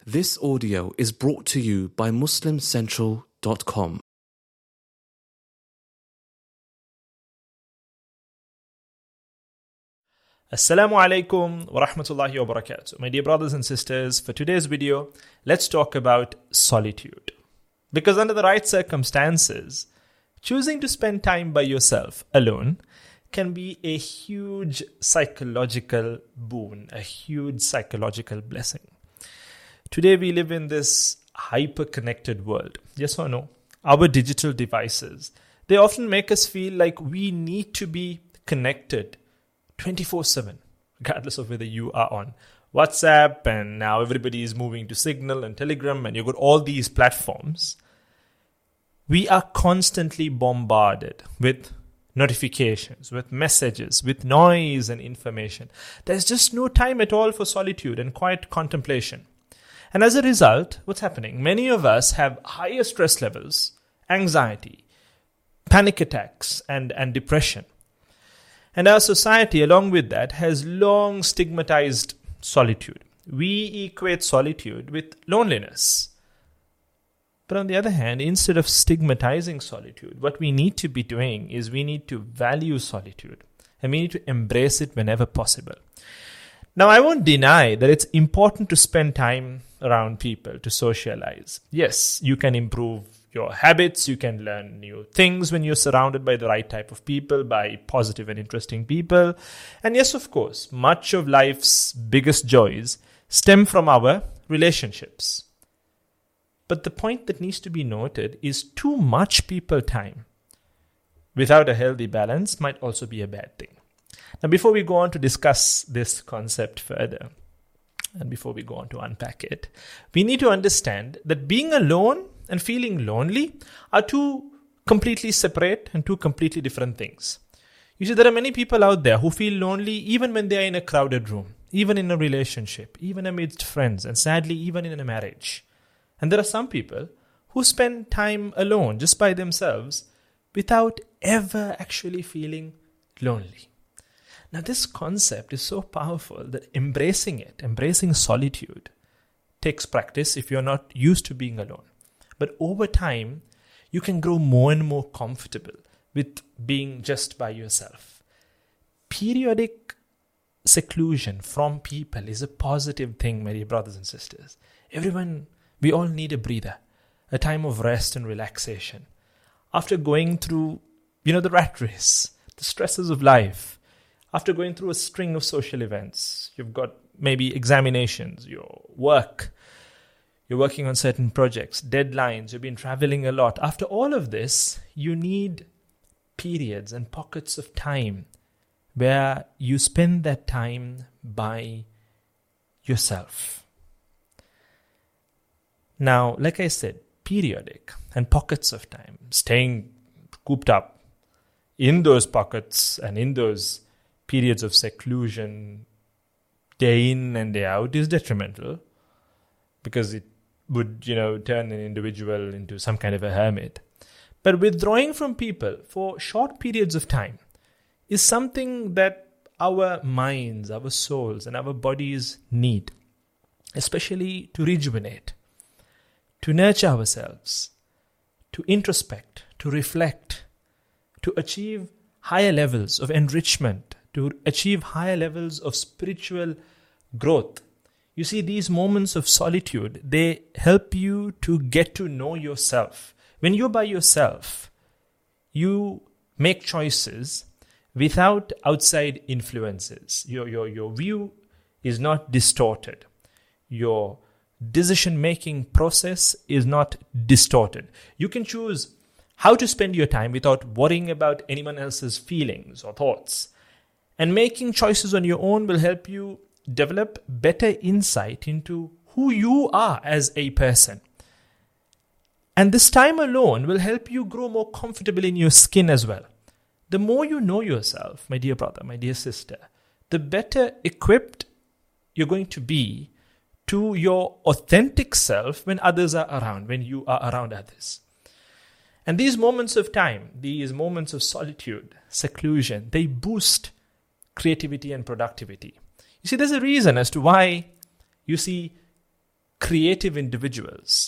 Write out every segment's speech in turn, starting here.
This audio is brought to you by MuslimCentral.com. Assalamu alaikum wa rahmatullahi wa barakatuh. My dear brothers and sisters, for today's video, let's talk about solitude. Because under the right circumstances, choosing to spend time by yourself alone can be a huge psychological boon, a huge psychological blessing. Today we live in this hyper-connected world. Yes or no? Our digital devices, they often make us feel like we need to be connected 24/7, regardless of whether you are on WhatsApp and now everybody is moving to Signal and Telegram and you've got all these platforms. We are constantly bombarded with notifications, with messages, with noise and information. There's just no time at all for solitude and quiet contemplation. And as a result, what's happening? Many of us have higher stress levels, anxiety, panic attacks, and depression. And our society, along with that, has long stigmatized solitude. We equate solitude with loneliness. But on the other hand, instead of stigmatizing solitude, what we need to be doing is we need to value solitude. And we need to embrace it whenever possible. Now, I won't deny that it's important to spend time around people, to socialize. Yes, you can improve your habits, you can learn new things when you're surrounded by the right type of people, by positive and interesting people. And yes, of course, much of life's biggest joys stem from our relationships. But the point that needs to be noted is too much people time without a healthy balance might also be a bad thing. Now, before we go on to discuss this concept further, and before we go on to unpack it, we need to understand that being alone and feeling lonely are two completely separate and two completely different things. You see, there are many people out there who feel lonely even when they are in a crowded room, even in a relationship, even amidst friends, and sadly, even in a marriage. And there are some people who spend time alone, just by themselves, without ever actually feeling lonely. Now, this concept is so powerful that embracing solitude, takes practice if you're not used to being alone. But over time, you can grow more and more comfortable with being just by yourself. Periodic seclusion from people is a positive thing, my dear brothers and sisters. We all need a breather, a time of rest and relaxation. After going through, the rat race, the stresses of life, after going through a string of social events, you've got maybe examinations, your work, you're working on certain projects, deadlines, you've been traveling a lot. After all of this, you need periods and pockets of time where you spend that time by yourself. Now, like I said, periodic and pockets of time, staying cooped up in those pockets and in those periods of seclusion, day in and day out, is detrimental because it would, turn an individual into some kind of a hermit. But withdrawing from people for short periods of time is something that our minds, our souls, and our bodies need, especially to rejuvenate, to nurture ourselves, to introspect, to reflect, to achieve higher levels of enrichment, to achieve higher levels of spiritual growth. You see, these moments of solitude, they help you to get to know yourself. When you're by yourself, you make choices without outside influences. Your view is not distorted. Your decision-making process is not distorted. You can choose how to spend your time without worrying about anyone else's feelings or thoughts. And making choices on your own will help you develop better insight into who you are as a person. And this time alone will help you grow more comfortable in your skin as well. The more you know yourself, my dear brother, my dear sister, the better equipped you're going to be to your authentic self when others are around, when you are around others. And these moments of time, these moments of solitude, seclusion, they boost creativity and productivity. You see, there's a reason as to why you see creative individuals,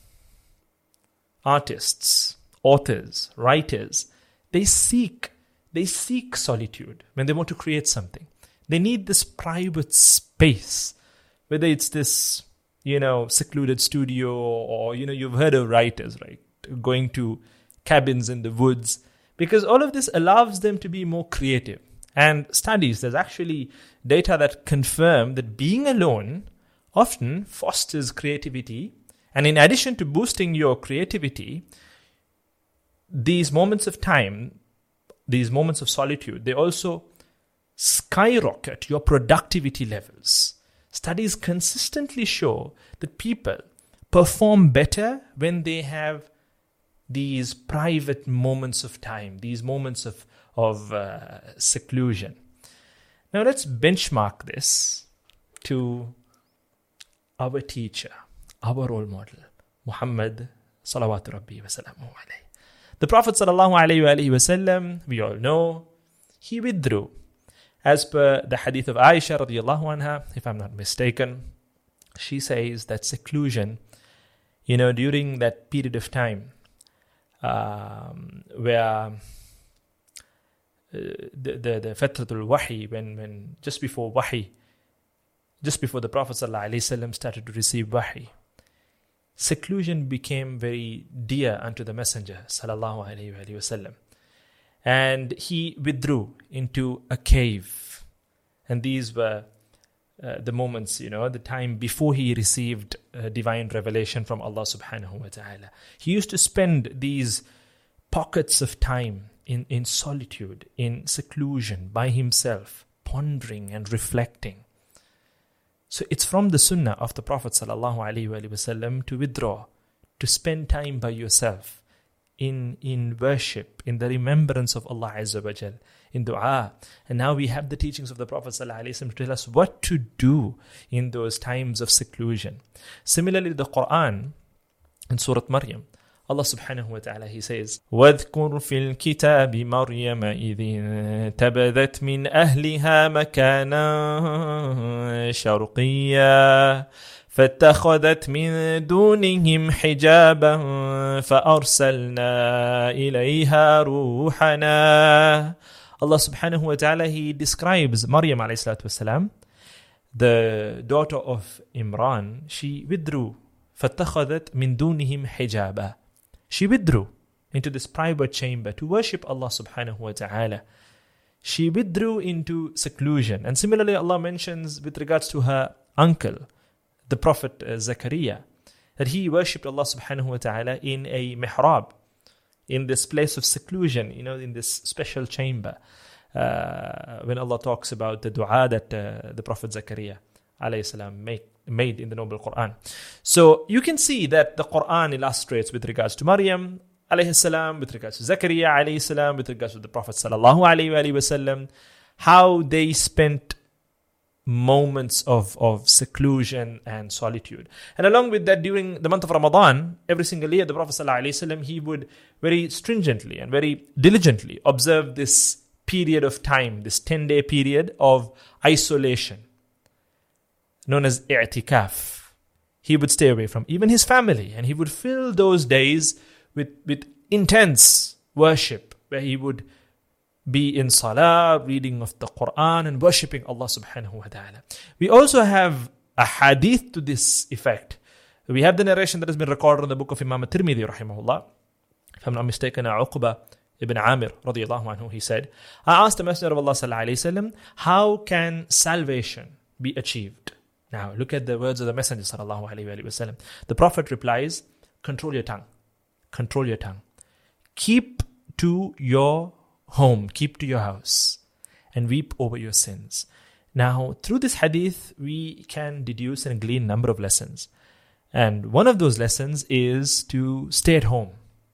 artists, authors, writers, they seek solitude when they want to create something. They need this private space, whether it's this, secluded studio, or, you've heard of writers, right? Going to cabins in the woods, because all of this allows them to be more creative. And studies, there's actually data that confirm that being alone often fosters creativity. And in addition to boosting your creativity, these moments of time, these moments of solitude, they also skyrocket your productivity levels. Studies consistently show that people perform better when they have these private moments of time, these moments of seclusion. Now let's benchmark this to our teacher, our role model, Muhammad salawatu rabbi wa salamuhu alayhi. The Prophet sallallahu alayhi wa sallam, we all know, he withdrew. As per the hadith of Aisha radiyallahu anha, if I'm not mistaken, she says that seclusion, during that period of time where the fatratul wahi, when just before the Prophet sallallahu alayhi wa sallam started to receive wahi, seclusion became very dear unto the Messenger sallallahu alayhi wa sallam. And he withdrew into a cave. And these were the moments, the time before he received divine revelation from Allah subhanahu wa ta'ala. He used to spend these pockets of time in solitude, in seclusion, by himself, pondering and reflecting. So it's from the sunnah of the Prophet sallallahu alaihi wasallam to withdraw, to spend time by yourself in worship, in the remembrance of Allah Azza wa Jal, in dua. And now we have the teachings of the Prophet sallallahu alaihi wasallam to tell us what to do in those times of seclusion. Similarly, the Quran in Surah Maryam, Allah subhanahu wa ta'ala, He says, وَاذْكُرْ فِي الْكِتَابِ مَرْيَمَ إِذِ انْتَبَذَتْ مِنْ أَهْلِهَا مَكَانًا شَرْقِيًّا فَاتَّخَذَتْ مِنْ دُونِهِمْ حِجَابًا فَأَرْسَلْنَا إِلَيْهَا رُوحَنَا. Allah subhanahu wa ta'ala, He describes Maryam alayhi salatu wasalam, the daughter of Imran. She withdrew. فَاتَّخَذَتْ مِنْ دُونِهِمْ حِجَابًا. She withdrew into this private chamber to worship Allah subhanahu wa ta'ala. She withdrew into seclusion. And similarly, Allah mentions with regards to her uncle, the Prophet Zakaria, that he worshipped Allah subhanahu wa ta'ala in a mihrab, in this place of seclusion, in this special chamber. When Allah talks about the dua that the Prophet Zakaria alayhi salam made in the Noble Quran. So you can see that the Quran illustrates with regards to Maryam alayhi salam, with regards to Zakaria alayhi salam, with regards to the Prophet sallallahu alayhi wa sallam, how they spent moments of seclusion and solitude. And along with that, during the month of Ramadan, every single year, the Prophet sallallahu alayhi wa sallam, he would very stringently and very diligently observe this period of time, this 10-day period of isolation, known as i'tikaf. He would stay away from even his family, and he would fill those days with intense worship, where he would be in salah, reading of the Quran, and worshipping Allah subhanahu wa ta'ala. We also have a hadith to this effect. We have the narration that has been recorded in the book of Imam Tirmidhi rahimahullah. If I'm not mistaken, Uqba ibn Amir radiyallahu anhu, he said, I asked the Messenger of Allah sallallahu alayhi wasallam, how can salvation be achieved? Now, look at the words of the Messenger sallallahu alaihi wasallam. The Prophet replies, control your tongue. Control your tongue. Keep to your home, keep to your house, and weep over your sins. Now, through this hadith, we can deduce and glean a number of lessons. And one of those lessons is to stay at home.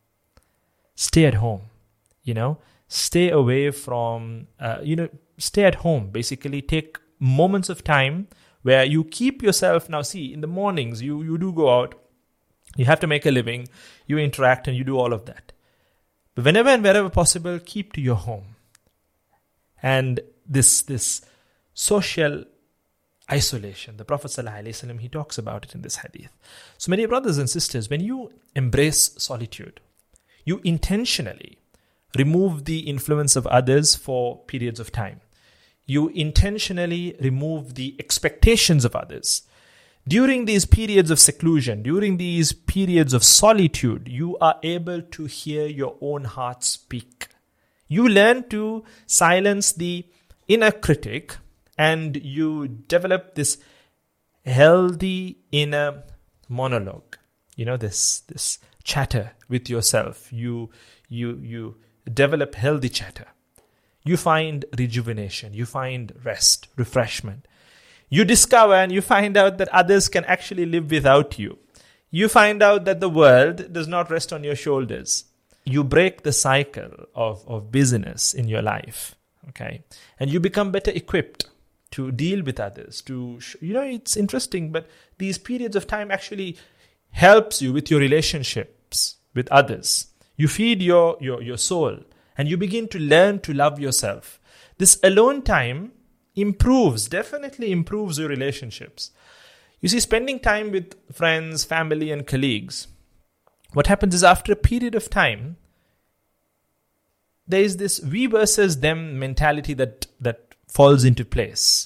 Stay at home. Stay away from, stay at home. Basically, take moments of time where you keep yourself. Now see, in the mornings, you do go out, you have to make a living, you interact and you do all of that. But whenever and wherever possible, keep to your home. And this social isolation. The Prophet ﷺ, he talks about it in this hadith. So my dear brothers and sisters, when you embrace solitude, you intentionally remove the influence of others for periods of time. You intentionally remove the expectations of others. During these periods of seclusion, during these periods of solitude, you are able to hear your own heart speak. You learn to silence the inner critic, and you develop this healthy inner monologue. You know, this chatter with yourself. You develop healthy chatter. You find rejuvenation. You find rest, refreshment. You discover and you find out that others can actually live without you. You find out that the world does not rest on your shoulders. You break the cycle of busyness in your life, okay? And you become better equipped to deal with others. It's interesting, but these periods of time actually helps you with your relationships with others. You feed your soul, and you begin to learn to love yourself. This alone time definitely improves your relationships. You see, spending time with friends, family, and colleagues, what happens is after a period of time, there is this we versus them mentality that falls into place.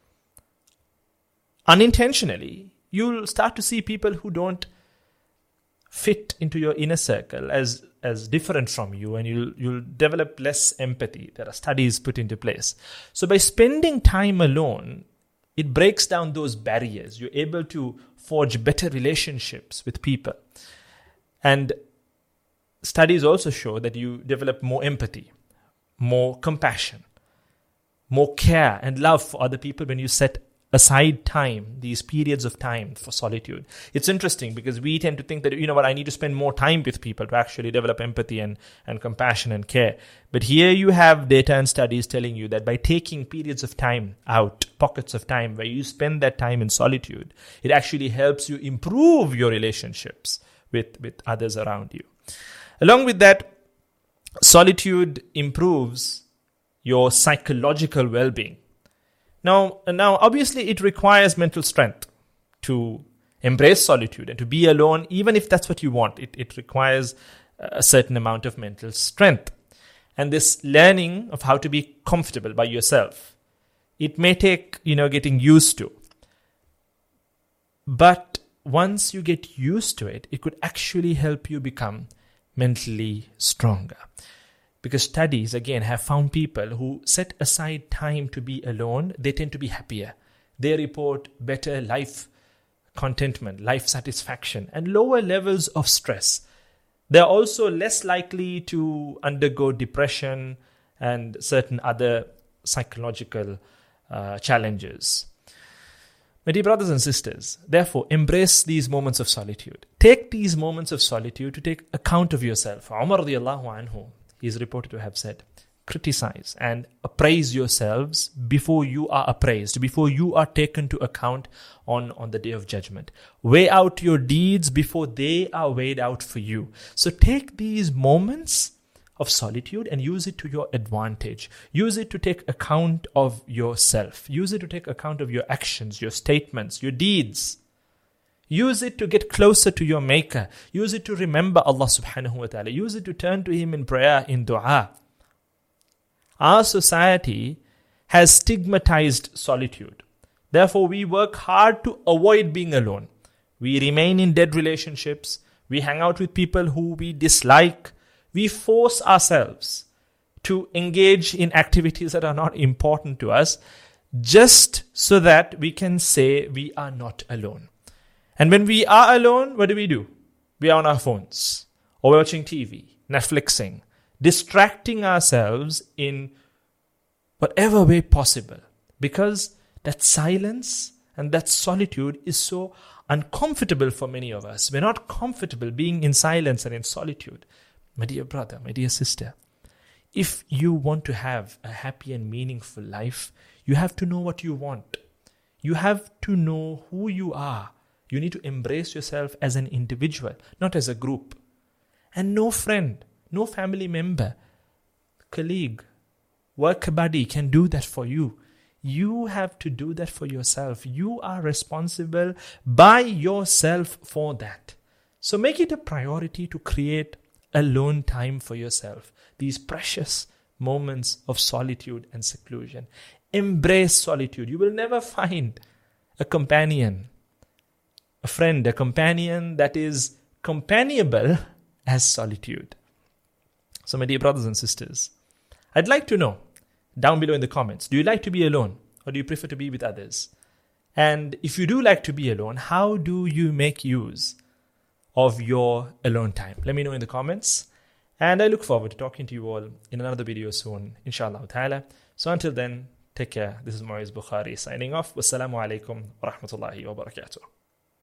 Unintentionally, you'll start to see people who don't fit into your inner circle as different from you, and you'll develop less empathy. There are studies put into place. So by spending time alone, it breaks down those barriers. You're able to forge better relationships with people. And studies also show that you develop more empathy, more compassion, more care and love for other people when you set aside time, these periods of time for solitude. It's interesting because we tend to think that, I need to spend more time with people to actually develop empathy and compassion and care. But here you have data and studies telling you that by taking periods of time out, pockets of time where you spend that time in solitude, it actually helps you improve your relationships with others around you. Along with that, solitude improves your psychological well-being. Now, obviously, it requires mental strength to embrace solitude and to be alone, even if that's what you want. It requires a certain amount of mental strength. And this learning of how to be comfortable by yourself, it may take, getting used to. But once you get used to it, it could actually help you become mentally stronger. Because studies, again, have found people who set aside time to be alone, they tend to be happier. They report better life contentment, life satisfaction, and lower levels of stress. They are also less likely to undergo depression and certain other psychological challenges. My dear brothers and sisters, therefore, embrace these moments of solitude. Take these moments of solitude to take account of yourself. Umar radiallahu anhu, he is reported to have said, criticize and appraise yourselves before you are appraised, before you are taken to account on the day of judgment. Weigh out your deeds before they are weighed out for you. So take these moments of solitude and use it to your advantage. Use it to take account of yourself. Use it to take account of your actions, your statements, your deeds. Use it to get closer to your Maker. Use it to remember Allah subhanahu wa ta'ala. Use it to turn to Him in prayer, in dua. Our society has stigmatized solitude. Therefore, we work hard to avoid being alone. We remain in dead relationships. We hang out with people who we dislike. We force ourselves to engage in activities that are not important to us just so that we can say we are not alone. And when we are alone, what do? We are on our phones, or we're watching TV, Netflixing, distracting ourselves in whatever way possible, because that silence and that solitude is so uncomfortable for many of us. We're not comfortable being in silence and in solitude. My dear brother, my dear sister, if you want to have a happy and meaningful life, you have to know what you want. You have to know who you are. You need to embrace yourself as an individual, not as a group. And no friend, no family member, colleague, work buddy can do that for you. You have to do that for yourself. You are responsible by yourself for that. So make it a priority to create alone time for yourself. These precious moments of solitude and seclusion. Embrace solitude. You will never find a companion, a friend, a companion that is companionable as solitude. So my dear brothers and sisters, I'd like to know down below in the comments, do you like to be alone or do you prefer to be with others? And if you do like to be alone, how do you make use of your alone time? Let me know in the comments. And I look forward to talking to you all in another video soon, inshallah ta'ala. So until then, take care. This is Mu'izz Bukhari signing off. Wassalamu alaikum wa rahmatullahi wa barakatuh.